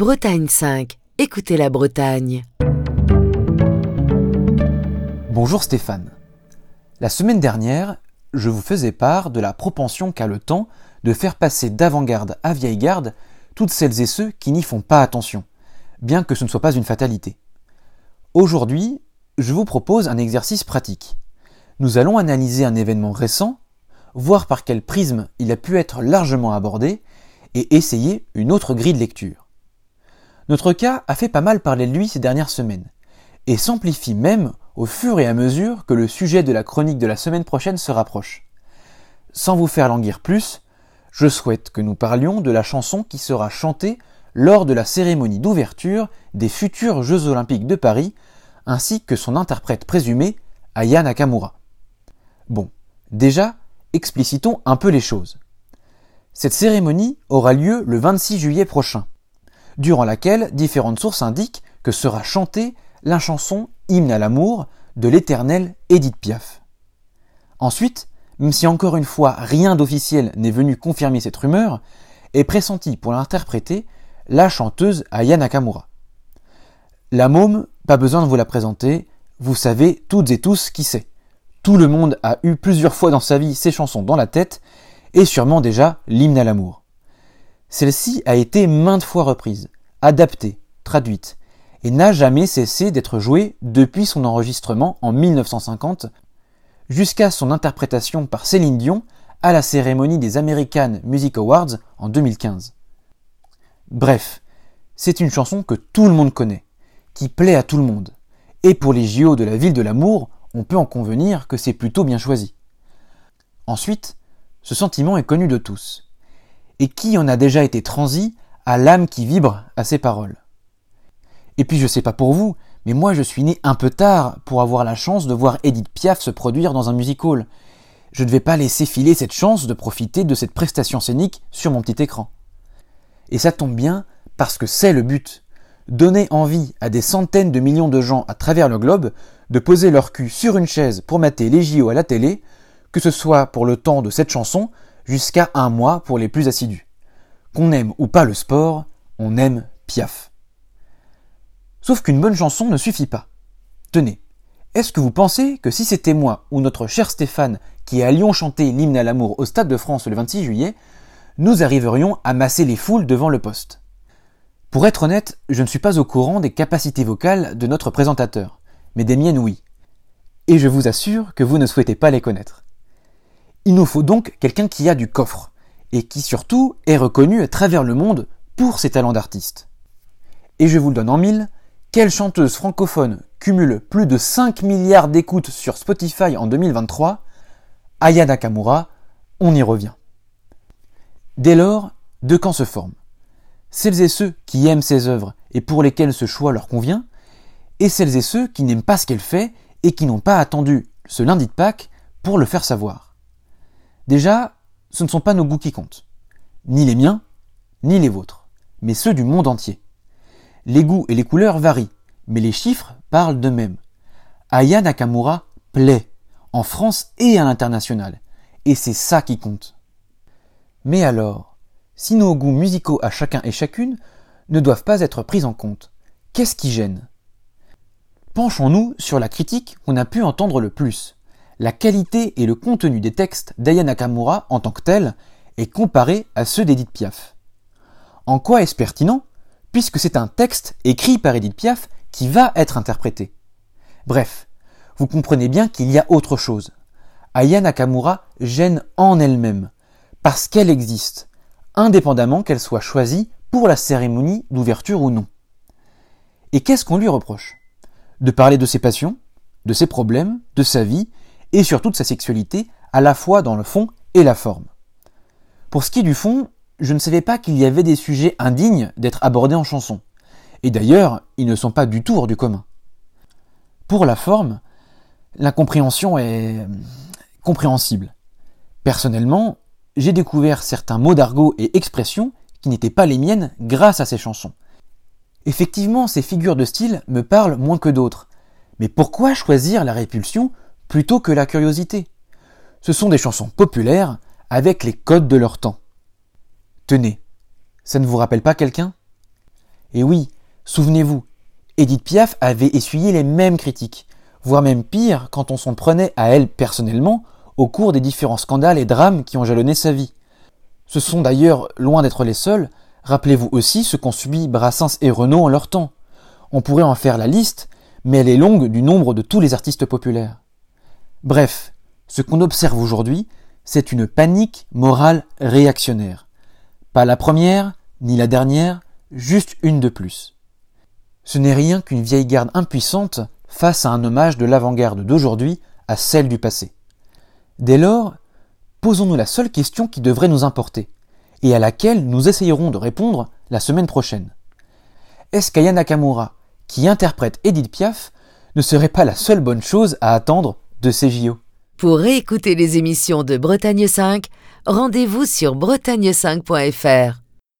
Bretagne 5, écoutez la Bretagne. Bonjour Stéphane. La semaine dernière, je vous faisais part de la propension qu'a le temps de faire passer d'avant-garde à vieille garde toutes celles et ceux qui n'y font pas attention, bien que ce ne soit pas une fatalité. Aujourd'hui, je vous propose un exercice pratique. Nous allons analyser un événement récent, voir par quel prisme il a pu être largement abordé, et essayer une autre grille de lecture. Notre cas a fait pas mal parler de lui ces dernières semaines, et s'amplifie même au fur et à mesure que le sujet de la chronique de la semaine prochaine se rapproche. Sans vous faire languir plus, je souhaite que nous parlions de la chanson qui sera chantée lors de la cérémonie d'ouverture des futurs Jeux Olympiques de Paris, ainsi que son interprète présumé, Aya Nakamura. Bon, déjà, explicitons un peu les choses. Cette cérémonie aura lieu le 26 juillet prochain, durant laquelle différentes sources indiquent que sera chantée la chanson Hymne à l'amour de l'éternelle Édith Piaf. Ensuite, même si encore une fois rien d'officiel n'est venu confirmer cette rumeur, est pressentie pour l'interpréter la chanteuse Aya Nakamura. La môme, pas besoin de vous la présenter, vous savez toutes et tous qui c'est. Tout le monde a eu plusieurs fois dans sa vie ces chansons dans la tête, et sûrement déjà l'hymne à l'amour. Celle-ci a été maintes fois reprise, adaptée, traduite, et n'a jamais cessé d'être jouée depuis son enregistrement en 1950, jusqu'à son interprétation par Céline Dion à la cérémonie des American Music Awards en 2015. Bref, c'est une chanson que tout le monde connaît, qui plaît à tout le monde, et pour les JO de la ville de l'amour, on peut en convenir que c'est plutôt bien choisi. Ensuite, ce sentiment est connu de tous. Et qui en a déjà été transi à l'âme qui vibre à ces paroles. Et puis je sais pas pour vous, mais moi je suis né un peu tard pour avoir la chance de voir Édith Piaf se produire dans un music-hall. Je ne vais pas laisser filer cette chance de profiter de cette prestation scénique sur mon petit écran. Et ça tombe bien parce que c'est le but. Donner envie à des centaines de millions de gens à travers le globe de poser leur cul sur une chaise pour mater les JO à la télé, que ce soit pour le temps de cette chanson, jusqu'à un mois pour les plus assidus. Qu'on aime ou pas le sport, on aime Piaf. Sauf qu'une bonne chanson ne suffit pas. Tenez, est-ce que vous pensez que si c'était moi ou notre cher Stéphane qui allions chanter l'hymne à l'amour au Stade de France le 26 juillet, nous arriverions à masser les foules devant le poste? Pour être honnête, je ne suis pas au courant des capacités vocales de notre présentateur, mais des miennes oui. Et je vous assure que vous ne souhaitez pas les connaître. Il nous faut donc quelqu'un qui a du coffre, et qui surtout est reconnu à travers le monde pour ses talents d'artiste. Et je vous le donne en mille, quelle chanteuse francophone cumule plus de 5 milliards d'écoutes sur Spotify en 2023? Aya Nakamura, on y revient. Dès lors, deux camps se forment. Celles et ceux qui aiment ses œuvres et pour lesquels ce choix leur convient, et celles et ceux qui n'aiment pas ce qu'elle fait et qui n'ont pas attendu ce lundi de Pâques pour le faire savoir. Déjà, ce ne sont pas nos goûts qui comptent. Ni les miens, ni les vôtres, mais ceux du monde entier. Les goûts et les couleurs varient, mais les chiffres parlent d'eux-mêmes. Aya Nakamura plaît, en France et à l'international, et c'est ça qui compte. Mais alors, si nos goûts musicaux à chacun et chacune ne doivent pas être pris en compte, qu'est-ce qui gêne? Penchons-nous sur la critique qu'on a pu entendre le plus. La qualité et le contenu des textes d'Aya Nakamura en tant que tels est comparé à ceux d'Édith Piaf. En quoi est-ce pertinent, puisque c'est un texte écrit par Édith Piaf qui va être interprété? Bref, vous comprenez bien qu'il y a autre chose. Aya Nakamura gêne en elle-même, parce qu'elle existe, indépendamment qu'elle soit choisie pour la cérémonie d'ouverture ou non. Et qu'est-ce qu'on lui reproche? De parler de ses passions, de ses problèmes, de sa vie, et surtout de sa sexualité, à la fois dans le fond et la forme. Pour ce qui est du fond, je ne savais pas qu'il y avait des sujets indignes d'être abordés en chanson. Et d'ailleurs, ils ne sont pas du tout hors du commun. Pour la forme, l'incompréhension est compréhensible. Personnellement, j'ai découvert certains mots d'argot et expressions qui n'étaient pas les miennes grâce à ces chansons. Effectivement, ces figures de style me parlent moins que d'autres. Mais pourquoi choisir la répulsion plutôt que la curiosité? Ce sont des chansons populaires avec les codes de leur temps. Tenez, ça ne vous rappelle pas quelqu'un? Et oui, souvenez-vous, Édith Piaf avait essuyé les mêmes critiques, voire même pire quand on s'en prenait à elle personnellement au cours des différents scandales et drames qui ont jalonné sa vie. Ce sont d'ailleurs loin d'être les seuls, rappelez-vous aussi ce qu'ont subi Brassens et Renaud en leur temps. On pourrait en faire la liste, mais elle est longue du nombre de tous les artistes populaires. Bref, ce qu'on observe aujourd'hui, c'est une panique morale réactionnaire. Pas la première, ni la dernière, juste une de plus. Ce n'est rien qu'une vieille garde impuissante face à un hommage de l'avant-garde d'aujourd'hui à celle du passé. Dès lors, posons-nous la seule question qui devrait nous importer, et à laquelle nous essayerons de répondre la semaine prochaine. Est-ce qu'Aya Nakamura, qui interprète Édith Piaf, ne serait pas la seule bonne chose à attendre de ces JO ? Pour réécouter les émissions de Bretagne 5, rendez-vous sur bretagne5.fr.